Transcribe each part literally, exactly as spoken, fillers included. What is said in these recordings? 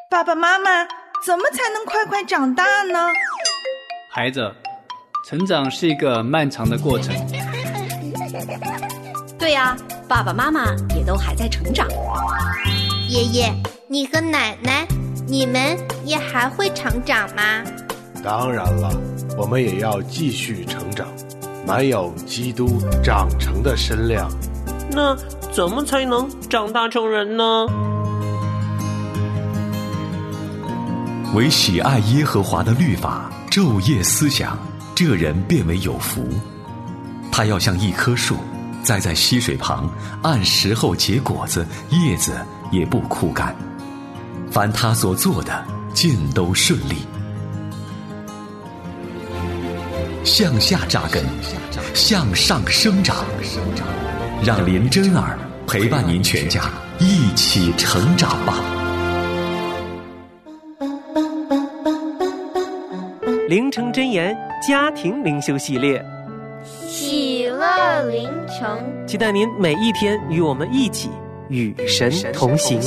爸爸妈妈，怎么才能快快长大呢？ 孩子，成长是一个漫长的过程。 对呀，爸爸妈妈也都还在成长。 爷爷，你和奶奶，你们也还会成长吗？ 当然了，我们也要继续成长，满有基督长成的身量。 那怎么才能长大成人呢？ 唯喜爱耶和华的律法，昼夜思想，这人便为有福。他要像一棵树，栽在溪水旁，按时候结果子，叶子也不枯干。凡他所做的，尽都顺利。向下扎根，向上生长，让林真儿陪伴您全家一起成长吧。 灵城真言家庭灵修系列， 喜乐灵城， 期待您每一天与我们一起与神同行。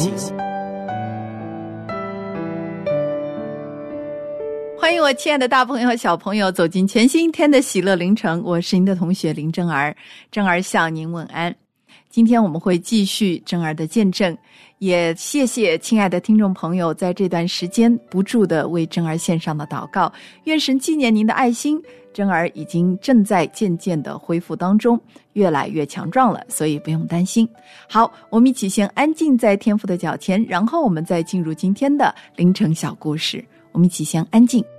欢迎我亲爱的大朋友小朋友走进全新一天的喜乐灵城，我是您的同学林真儿。真儿向您问安。今天我们会继续真儿的见证，也谢谢亲爱的听众朋友在这段时间不住地为真儿献上的祷告，愿神纪念您的爱心。真儿已经正在渐渐的恢复当中，越来越强壮了，所以不用担心。好，我们一起先安静在天父的脚前，然后我们再进入今天的凌晨小故事。我们一起先安静。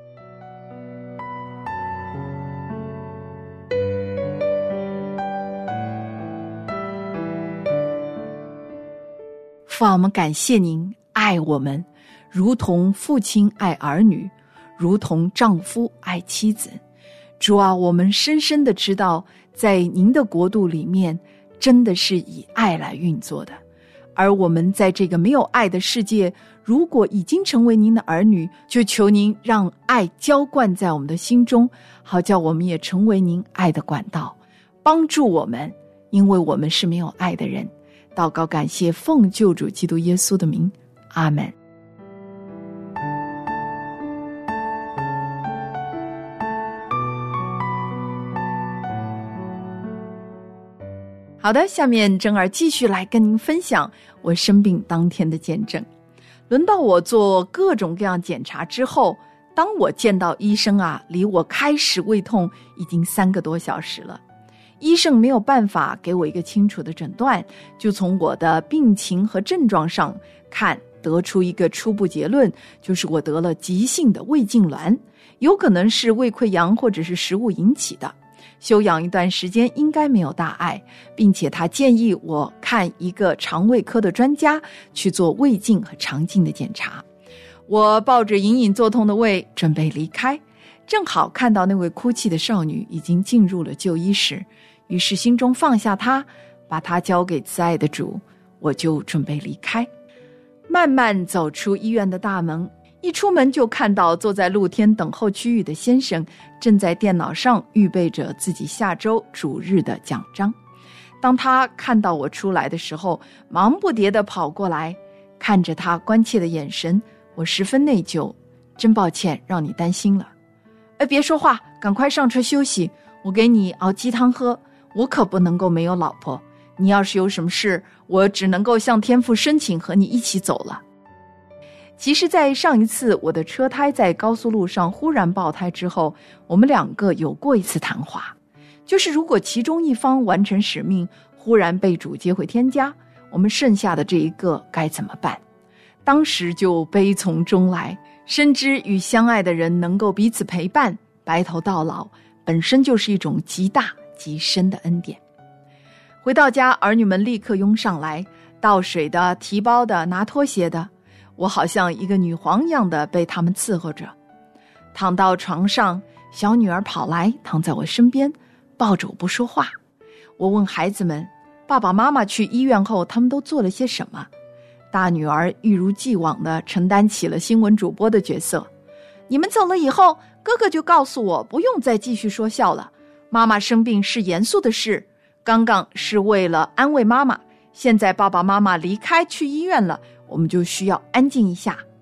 父啊，我们感谢您爱我们，如同父亲爱儿女，如同丈夫爱妻子。主啊，我们深深的知道，在您的国度里面，真的是以爱来运作的。而我们在这个没有爱的世界，如果已经成为您的儿女，就求您让爱浇灌在我们的心中，好叫我们也成为您爱的管道，帮助我们，因为我们是没有爱的人。祷告感谢，奉救主基督耶稣的名，阿们。好的，下面真儿继续来跟您分享我生病当天的见证。轮到我做各种各样检查之后，当我见到医生啊，离我开始胃痛已经三个多小时了。医生没有办法给我一个清楚的诊断，就从我的病情和症状上看，得出一个初步结论，就是我得了急性的胃痉挛，有可能是胃溃疡或者是食物引起的，休养一段时间应该没有大碍，并且他建议我看一个肠胃科的专家去做胃镜和肠镜的检查。我抱着隐隐作痛的胃准备离开，正好看到那位哭泣的少女已经进入了就医室，于是心中放下她，把她交给慈爱的主，我就准备离开。慢慢走出医院的大门，一出门就看到坐在露天等候区域的先生正在电脑上预备着自己下周主日的讲章。当他看到我出来的时候，忙不迭地跑过来，看着他关切的眼神，我十分内疚，真抱歉让你担心了。哎，别说话，赶快上车休息，我给你熬鸡汤喝，我可不能够没有老婆，你要是有什么事，我只能够向天父申请和你一起走了。其实在上一次我的车胎在高速路上忽然爆胎之后，我们两个有过一次谈话，就是如果其中一方完成使命，忽然被主接回天家，我们剩下的这一个该怎么办？当时就悲从中来，深知与相爱的人能够彼此陪伴，白头到老，本身就是一种极大极深的恩典。回到家，儿女们立刻拥上来，倒水的、提包的、拿拖鞋的，我好像一个女皇一样的被他们伺候着。躺到床上，小女儿跑来躺在我身边，抱着我不说话。我问孩子们，爸爸妈妈去医院后他们都做了些什么？大女儿一如既往地承担起了新闻主播的角色。你们走了以后，哥哥就告诉我不用再继续说笑了，妈妈生病是严肃的事，刚刚是为了安慰妈妈，现在爸爸妈妈离开去医院了，我们就需要安静一下。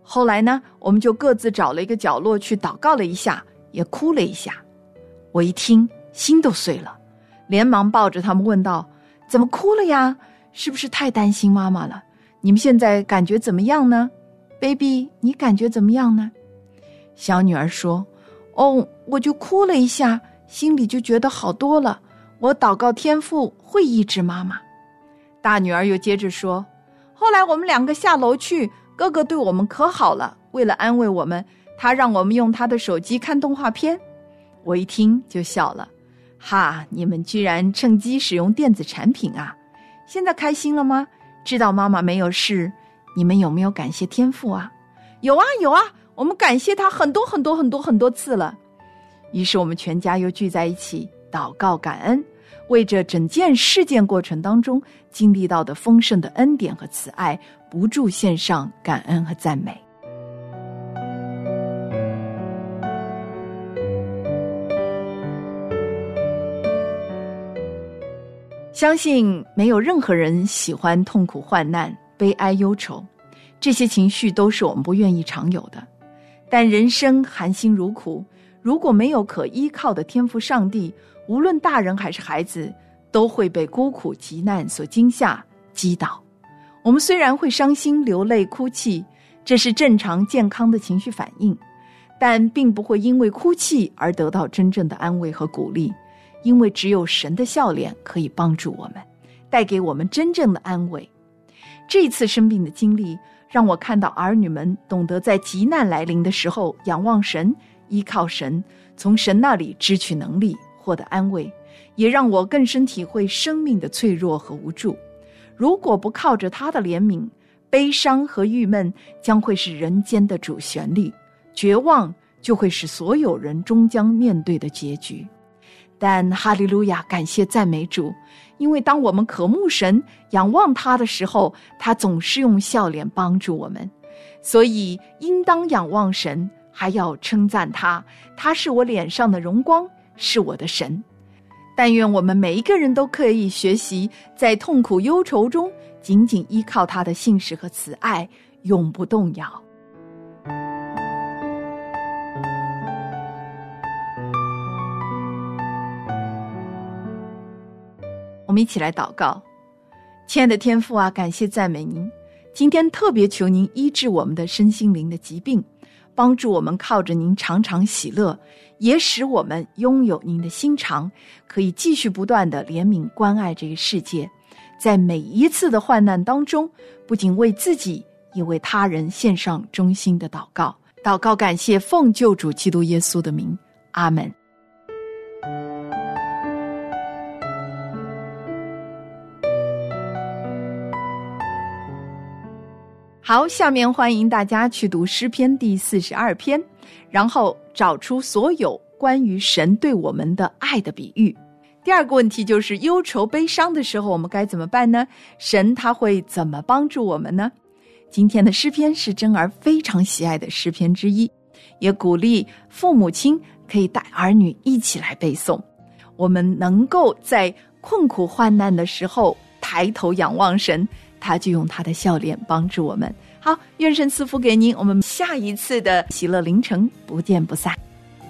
后来呢，我们就各自找了一个角落去祷告了一下，也哭了一下。我一听，心都碎了，连忙抱着他们问道：怎么哭了呀？是不是太担心妈妈了？你们现在感觉怎么样呢？ Baby， 你感觉怎么样呢？小女儿说：哦，我就哭了一下，心里就觉得好多了，我祷告天父会医治妈妈。大女儿又接着说：后来我们两个下楼去，哥哥对我们可好了，为了安慰我们，他让我们用他的手机看动画片。我一听就笑了，哈，你们居然趁机使用电子产品啊！现在开心了吗？知道妈妈没有事，你们有没有感谢天父啊？有啊有啊，我们感谢他很多很多很多很多次了。于是我们全家又聚在一起祷告感恩，为这整件事件过程当中经历到的丰盛的恩典和慈爱，不住献上感恩和赞美。相信没有任何人喜欢痛苦患难、悲哀忧愁，这些情绪都是我们不愿意常有的。但人生含辛茹苦，如果没有可依靠的天父上帝，无论大人还是孩子，都会被孤苦急难所惊吓击倒。我们虽然会伤心流泪哭泣，这是正常健康的情绪反应，但并不会因为哭泣而得到真正的安慰和鼓励，因为只有神的笑脸可以帮助我们，带给我们真正的安慰。这一次生病的经历让我看到儿女们懂得在急难来临的时候仰望神，依靠神，从神那里支取能力，获得安慰，也让我更深体会生命的脆弱和无助。如果不靠着他的怜悯，悲伤和郁闷将会是人间的主旋律，绝望就会是所有人终将面对的结局。但哈利路亚，感谢赞美主，因为当我们渴慕神、仰望他的时候，他总是用笑脸帮助我们。所以应当仰望神，还要称赞他，他是我脸上的荣光，是我的神。但愿我们每一个人都可以学习，在痛苦忧愁中紧紧依靠他的信实和慈爱，永不动摇。我们一起来祷告。亲爱的天父啊，感谢赞美您，今天特别求您医治我们的身心灵的疾病，帮助我们靠着您常常喜乐，也使我们拥有您的心肠，可以继续不断的怜悯关爱这个世界，在每一次的患难当中，不仅为自己也为他人献上衷心的祷告。祷告感谢奉救主基督耶稣的名，阿们。好，下面欢迎大家去读诗篇第四十二篇，然后找出所有关于神对我们的爱的比喻。第二个问题就是忧愁悲伤的时候我们该怎么办呢？神他会怎么帮助我们呢？今天的诗篇是珍儿非常喜爱的诗篇之一，也鼓励父母亲可以带儿女一起来背诵，我们能够在困苦患难的时候抬头仰望神，他就用他的笑脸帮助我们。好，愿神赐福给您，我们下一次的喜乐凌晨不见不散。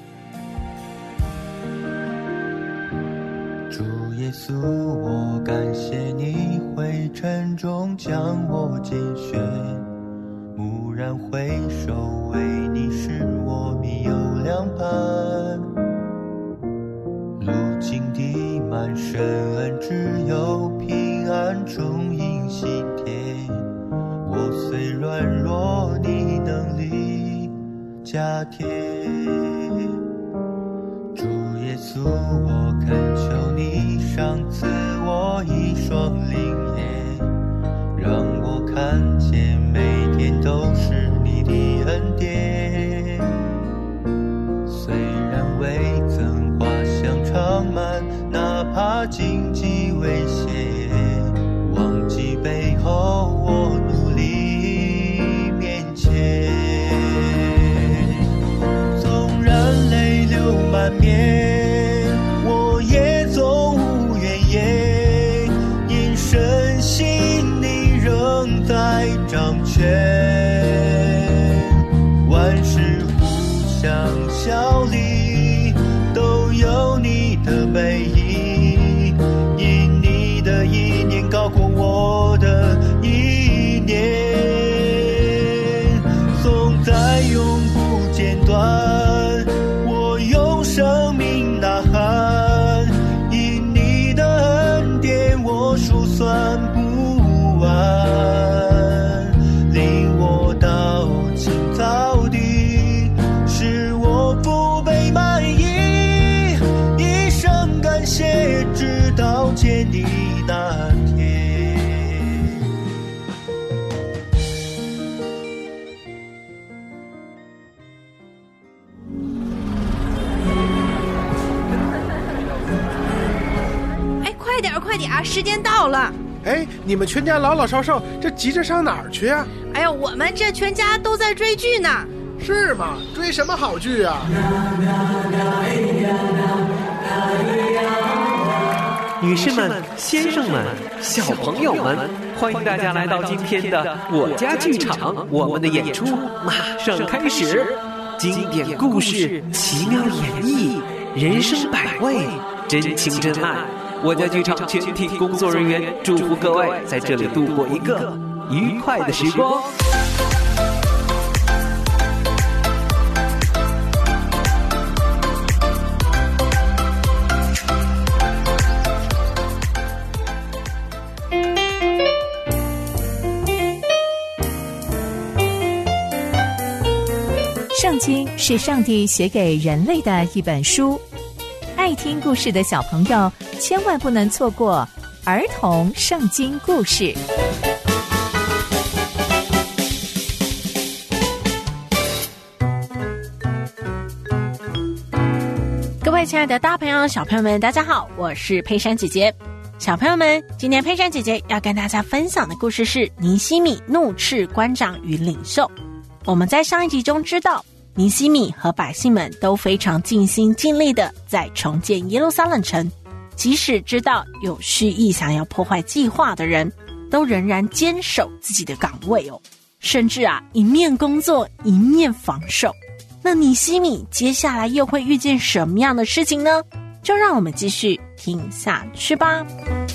主耶稣，我感谢你灰尘中将我拣选，蓦然回首，为你使我迷有良伴。路径地满深恩，只有平安中因心田。我虽软弱，你能力加添。主耶稣，我恳求你赏赐我一双灵眼，让我看见每天都是你的恩典。虽然未曾花香长满，哪怕荆棘危险，忘记背后我努力面前。纵然泪流满面，我也总无怨言，因神快点啊，时间到了。 哎，你们全家老老少少，这急着上哪儿去啊？ 哎呀，我们这全家都在追剧呢。 是吗？追什么好剧啊？ 女士们、先生们、小朋友们，欢迎大家来到今天的我家剧场，我们的演出马上开始。经典故事，奇妙演绎，人生百味，真情真爱。我家剧场全体工作人员祝福各位在这里度过一个愉快的时光。 圣经是上帝写给人类的一本书，爱听故事的小朋友千万不能错过儿童圣经故事。 各位亲爱的大朋友小朋友们，大家好，我是佩珊姐姐。小朋友们，今天佩珊姐姐要跟大家分享的故事是尼希米怒斥官长与领袖。我们在上一集中知道，尼希米和百姓们都非常尽心尽力的在重建耶路撒冷城，即使知道有蓄意想要破坏计划的人，都仍然坚守自己的岗位哦，甚至啊一面工作一面防守。那尼希米接下来又会遇见什么样的事情呢？就让我们继续听下去吧。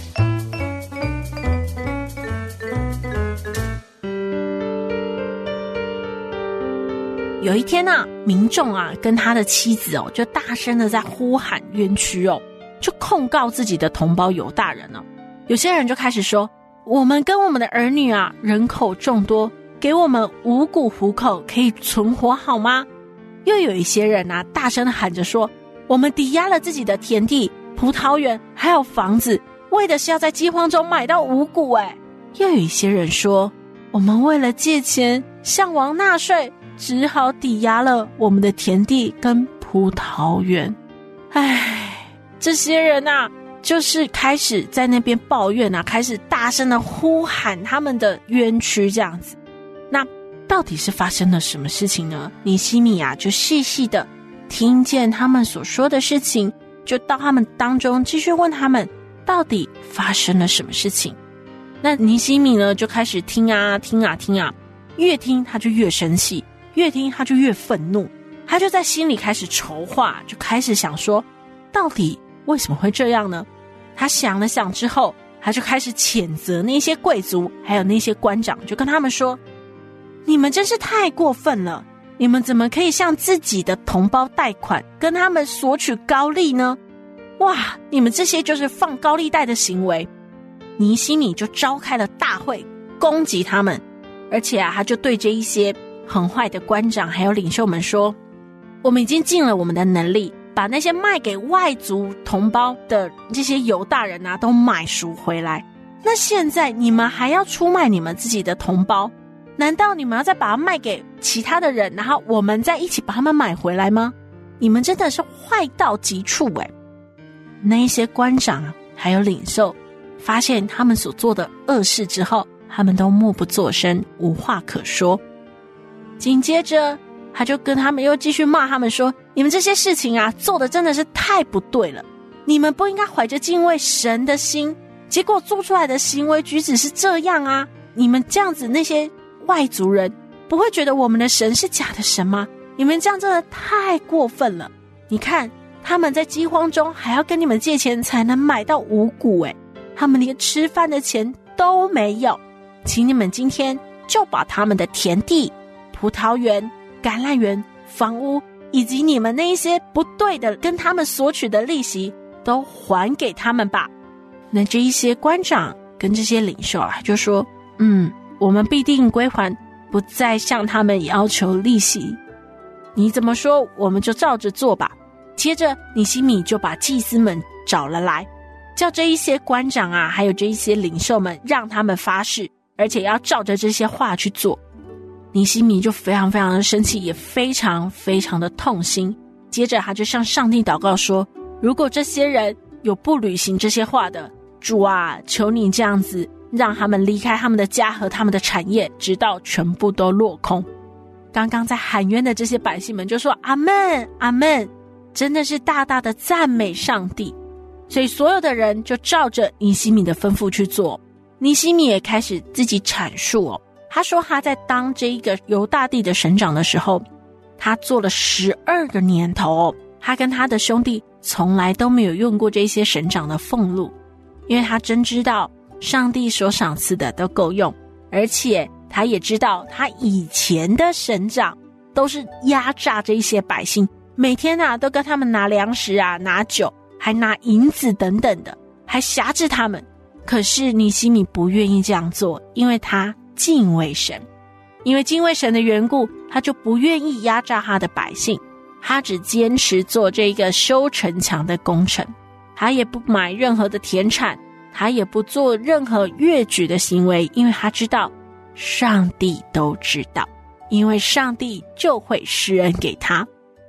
有一天啊，民众啊跟他的妻子哦，就大声的在呼喊冤屈哦，就控告自己的同胞犹大人哦。有些人就开始说，我们跟我们的儿女啊人口众多，给我们五谷糊口可以存活好吗？又有一些人啊大声的喊着说，我们抵押了自己的田地、葡萄园还有房子，为的是要在饥荒中买到五谷。哎，又有一些人说，我们为了借钱向王纳税，只好抵押了我们的田地跟葡萄园。唉，这些人啊就是开始在那边抱怨啊，开始大声的呼喊他们的冤屈这样子。那到底是发生了什么事情呢？尼希米啊就细细的听见他们所说的事情，就到他们当中继续问他们到底发生了什么事情。那尼希米呢就开始听啊听啊听啊，越听他就越生气，越听他就越愤怒，他就在心里开始筹划，就开始想说，到底为什么会这样呢？他想了想之后，他就开始谴责那些贵族还有那些官长，就跟他们说，你们真是太过分了，你们怎么可以向自己的同胞贷款，跟他们索取高利呢？哇，你们这些就是放高利贷的行为。尼希米就召开了大会攻击他们，而且啊他就对着一些很坏的官长还有领袖们说，我们已经尽了我们的能力，把那些卖给外族同胞的这些犹大人啊都买赎回来，那现在你们还要出卖你们自己的同胞，难道你们要再把它卖给其他的人，然后我们再一起把他们买回来吗？你们真的是坏到极处诶。那一些官长还有领袖发现他们所做的恶事之后，他们都默不作声，无话可说。紧接着他就跟他们又继续骂他们说，你们这些事情啊做的真的是太不对了，你们不应该怀着敬畏神的心，结果做出来的行为举止是这样啊，你们这样子那些外族人不会觉得我们的神是假的神吗？你们这样真的太过分了。你看他们在饥荒中还要跟你们借钱才能买到五谷，诶，他们连吃饭的钱都没有，请你们今天就把他们的田地、葡萄园、橄榄园、房屋以及你们那一些不对的跟他们索取的利息都还给他们吧。那这一些官长跟这些领袖啊就说，嗯，我们必定归还，不再向他们要求利息，你怎么说我们就照着做吧。接着尼希米就把祭司们找了来，叫这一些官长啊还有这一些领袖们让他们发誓，而且要照着这些话去做。尼希米就非常非常的生气，也非常非常的痛心。接着他就向上帝祷告说，如果这些人有不履行这些话的， 主啊，求你这样子让他们离开他们的家和他们的产业，直到全部都落空。刚刚在喊冤的这些百姓们就说阿们阿们，真的是大大的赞美上帝。所以所有的人就照着尼西米的吩咐去做。尼西米也开始自己阐述哦，他说他在当这一个犹大地的省长的时候，他做了十二个年头哦，他跟他的兄弟从来都没有用过这些省长的俸禄，因为他真知道上帝所赏赐的都够用，而且他也知道他以前的省长都是压榨这些百姓，每天啊都跟他们拿粮食啊，拿酒，还拿银子等等的，还辖制他们。可是尼西米不愿意这样做，因为他敬畏神，因为敬畏神的缘故，他就不愿意压榨他的百姓，他只坚持做这个修城墙的工程，他也不买任何的田产，他也不做任何越矩的行为，因为他知道上帝都知道，因为上帝就会施恩给他。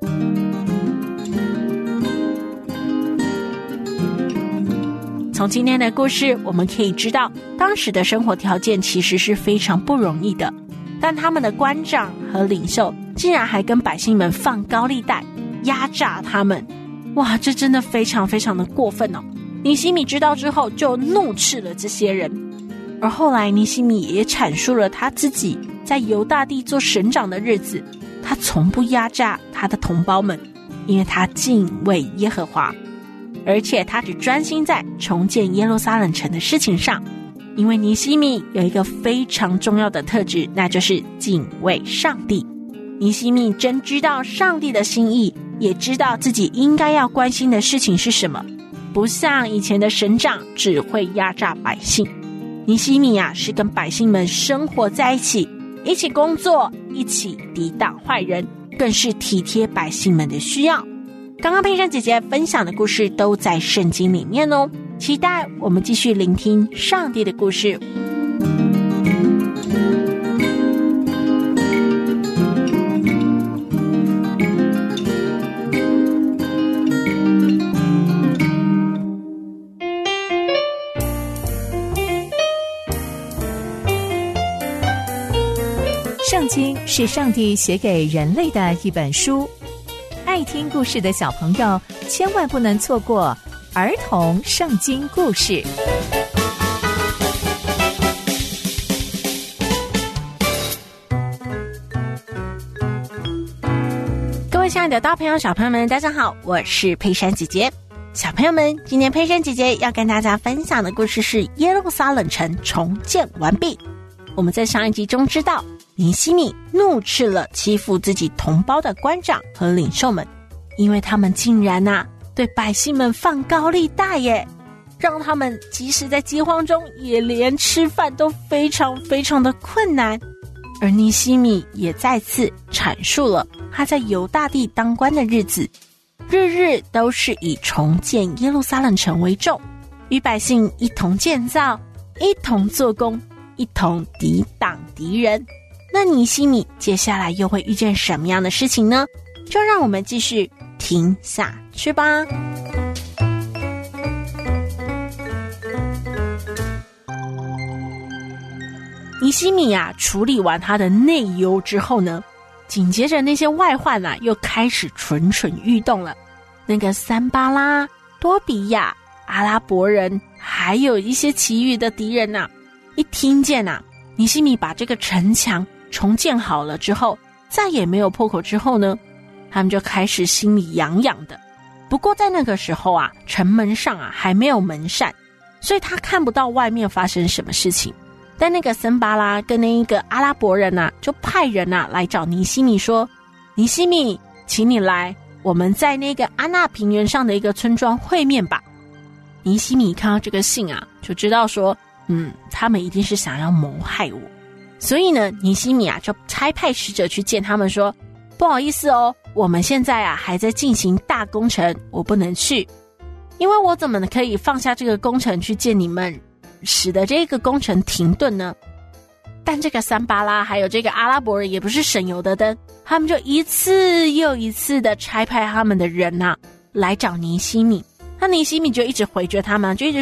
从今天的故事我们可以知道，当时的生活条件其实是非常不容易的，但他们的官长和领袖竟然还跟百姓们放高利贷，压榨他们。哇，这真的非常非常的过分哦！尼西米知道之后就怒斥了这些人，而后来尼西米也阐述了他自己在犹大地做省长的日子，他从不压榨他的同胞们，因为他敬畏耶和华，而且他只专心在重建耶路撒冷城的事情上。因为尼西米有一个非常重要的特质，那就是敬畏上帝。尼西米真知道上帝的心意，也知道自己应该要关心的事情是什么，不像以前的省长只会压榨百姓。尼西米啊，是跟百姓们生活在一起，一起工作，一起抵挡坏人，更是体贴百姓们的需要。刚刚佩珊姐姐分享的故事都在圣经里面哦，期待我们继续聆听上帝的故事。 圣经是上帝写给人类的一本书，爱听故事的小朋友千万不能错过儿童圣经故事。 各位亲爱的大朋友小朋友们，大家好，我是佩珊姐姐。小朋友们，今天佩珊姐姐要跟大家分享的故事是耶路撒冷城重建完毕。我们在上一集中知道，尼西米怒斥了欺负自己同胞的官长和领袖们，因为他们竟然啊对百姓们放高利贷耶，让他们即使在饥荒中也连吃饭都非常非常的困难。而尼西米也再次阐述了他在犹大地当官的日子，日日都是以重建耶路撒冷城为重，与百姓一同建造，一同做工，一同抵挡敌人。那尼西米接下来又会遇见什么样的事情呢？就让我们继续听下去吧。尼西米啊，处理完他的内忧之后呢，紧接着那些外患啊，又开始蠢蠢欲动了。那个三巴拉、多比亚、阿拉伯人，还有一些其余的敌人啊，一听见啊，尼西米把这个城墙重建好了之后，再也没有破口之后呢，他们就开始心里痒痒的。不过在那个时候啊，城门上啊还没有门扇，所以他看不到外面发生什么事情。但那个森巴拉跟那一个阿拉伯人啊，就派人啊来找尼西米说，尼西米，请你来，我们在那个安纳平原上的一个村庄会面吧。尼西米看到这个信啊，就知道说，嗯，他们一定是想要谋害我。所以呢，尼西米啊就差派使者去见他们说，不好意思哦，我们现在啊还在进行大工程，我不能去，因为我怎么可以放下这个工程去见你们，使得这个工程停顿呢？但这个三巴拉还有这个阿拉伯人也不是省油的灯，他们就一次又一次的差派他们的人啊来找尼西米。那尼西米就一直回绝他们，就一直说，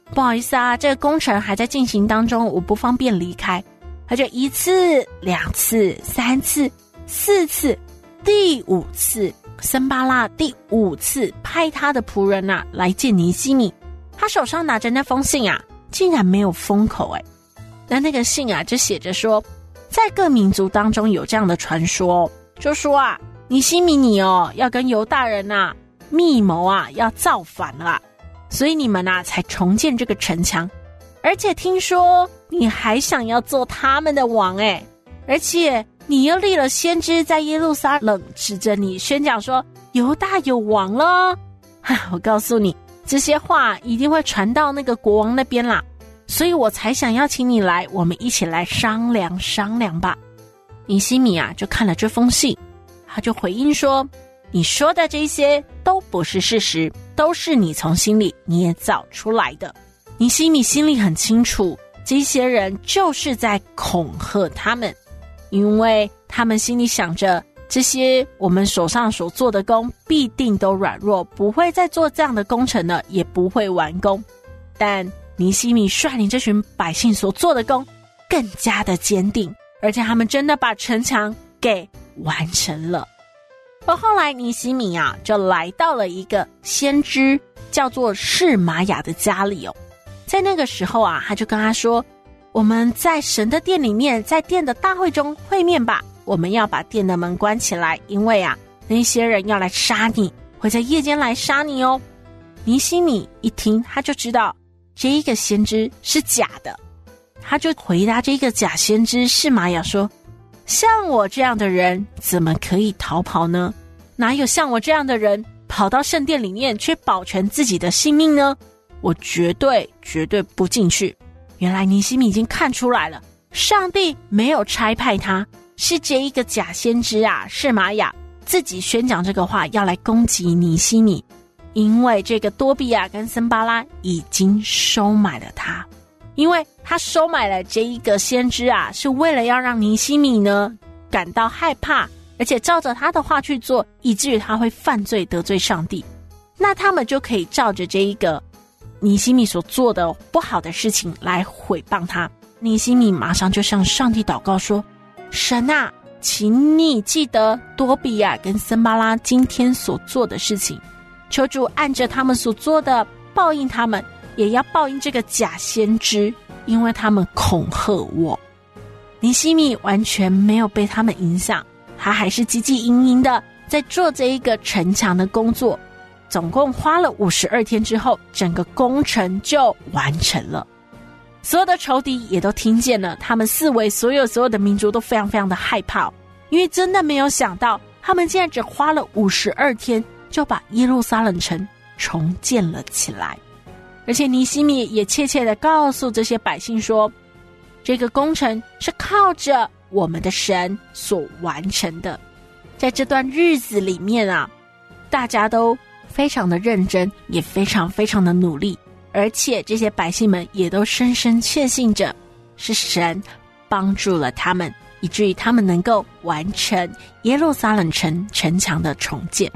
不好意思啊，这个工程还在进行当中，我不方便离开。他就一次、两次、三次、四次，第五次，森巴拉第五次派他的仆人啊来见尼西米。他手上拿着那封信啊，竟然没有封口诶。那那个信啊，就写着说，在各民族当中有这样的传说，就说啊，尼西米你哦，要跟犹大人啊密谋啊，要造反了，所以你们啊才重建这个城墙。而且听说你还想要做他们的王诶，而且你又立了先知在耶路撒冷指着你宣讲说犹大有王了。我告诉你，这些话一定会传到那个国王那边啦，所以我才想要请你来，我们一起来商量商量吧。尼西米啊就看了这封信，他就回应说，你说的这些都不是事实，都是你从心里捏造出来的。尼西米心里很清楚，这些人就是在恐吓他们，因为他们心里想着，这些我们手上所做的工必定都软弱，不会再做这样的工程了，也不会完工。但尼西米率领这群百姓所做的工更加的坚定，而且他们真的把城墙给完成了。而后来尼西米啊就来到了一个先知叫做示玛雅的家里哦。在那个时候啊，他就跟他说，我们在神的殿里面，在殿的大会中会面吧，我们要把殿的门关起来，因为啊那些人要来杀你，会在夜间来杀你哦。尼西米一听，他就知道这一个先知是假的，他就回答这个假先知示玛雅说，像我这样的人怎么可以逃跑呢？哪有像我这样的人跑到圣殿里面却保全自己的性命呢？我绝对绝对不进去。原来尼西米已经看出来了，上帝没有差派他，是这一个假先知啊示玛雅自己宣讲这个话，要来攻击尼西米，因为这个多比亚跟森巴拉已经收买了他，因为他收买了这一个先知啊，是为了要让尼西米呢感到害怕，而且照着他的话去做，以至于他会犯罪得罪上帝。那他们就可以照着这一个尼西米所做的不好的事情来毁谤他。尼西米马上就向上帝祷告说，神啊，请你记得多比亚跟森巴拉今天所做的事情，求主按着他们所做的报应他们，也要报应这个假先知，因为他们恐吓我。尼西米完全没有被他们影响，他还是汲汲营营的在做这一个城墙的工作。总共花了五十二天之后，整个工程就完成了。所有的仇敌也都听见了，他们四围所有所有的民族都非常非常的害怕，因为真的没有想到他们竟然只花了五十二天就把耶路撒冷城重建了起来。而且尼西米也切切的告诉这些百姓说，这个工程是靠着我们的神所完成的。在这段日子里面啊，大家都非常的认真，也非常非常的努力，而且这些百姓们也都深深确信着是神帮助了他们，以至于他们能够完成耶路撒冷城城墙的重建。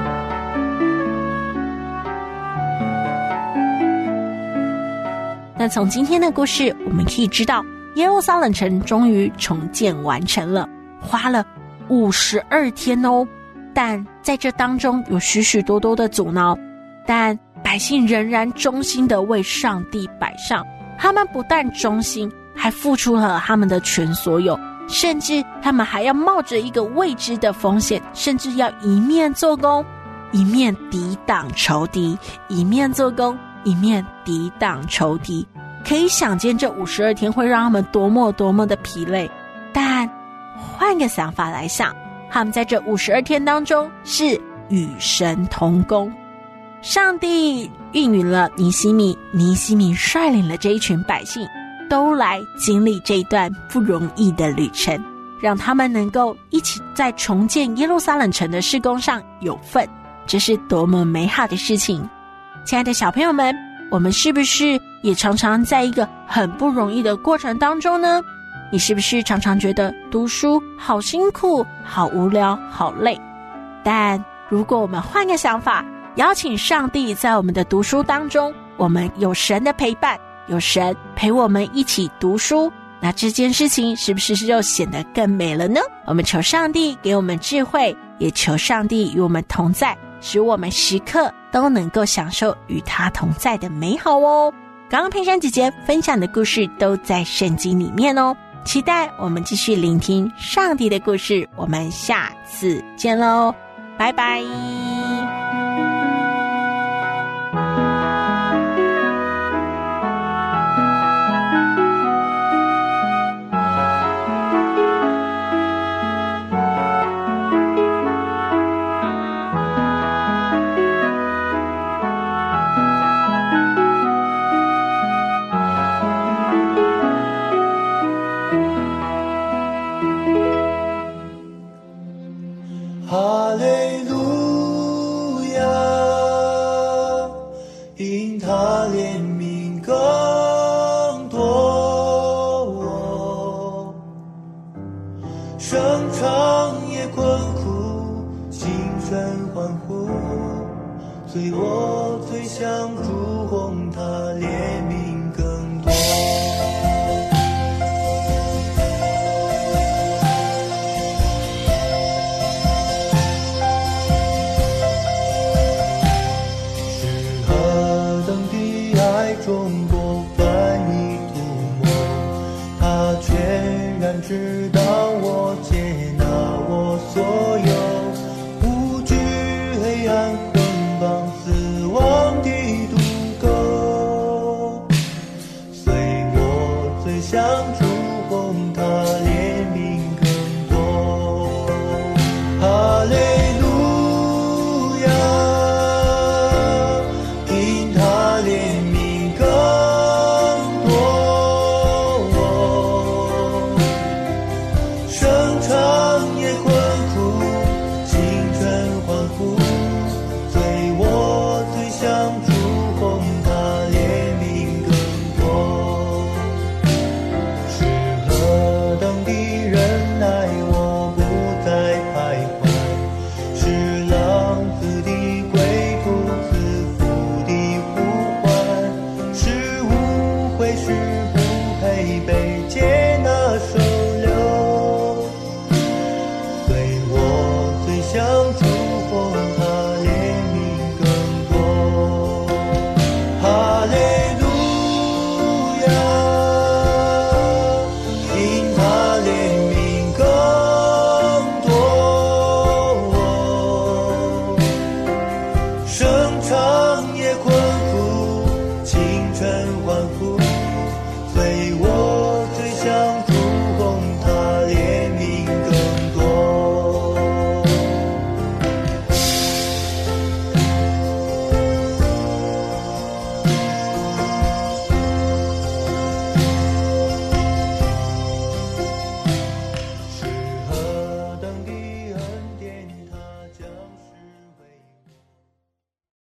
那从今天的故事我们可以知道，耶路撒冷城终于重建完成了，花了五十二天哦。但在这当中有许许多多的阻挠，但百姓仍然忠心的为上帝摆上。他们不但忠心，还付出了他们的全所有，甚至他们还要冒着一个未知的风险，甚至要一面做工，一面抵挡仇敌，一面做工，一面抵挡仇敌。可以想见这五十二天会让他们多么多么的疲累。但换个想法来想，他们在这五十二天当中是与神同工，上帝应允了尼西米，尼西米率领了这一群百姓都来经历这一段不容易的旅程，让他们能够一起在重建耶路撒冷城的事工上有份，这是多么美好的事情。亲爱的小朋友们，我们是不是也常常在一个很不容易的过程当中呢？你是不是常常觉得读书好辛苦，好无聊，好累？但如果我们换个想法，邀请上帝在我们的读书当中我们有神的陪伴，有神陪我们一起读书，那这件事情是不是就显得更美了呢？我们求上帝给我们智慧，也求上帝与我们同在，使我们时刻都能够享受与他同在的美好哦。刚刚佩珊姐姐分享的故事都在圣经里面哦，期待我们继续聆听上帝的故事，我们下次见喽，拜拜。 哈利路亚，因他怜悯更多我，生长也困苦，心生欢呼，最我最想主攻他怜悯更多。中国翻译涂抹，他全然知道我，接纳我所有，无惧黑暗捆绑死亡的毒钩，随我最想主攻他怜悯更多。哈利路亚，因他怜悯相处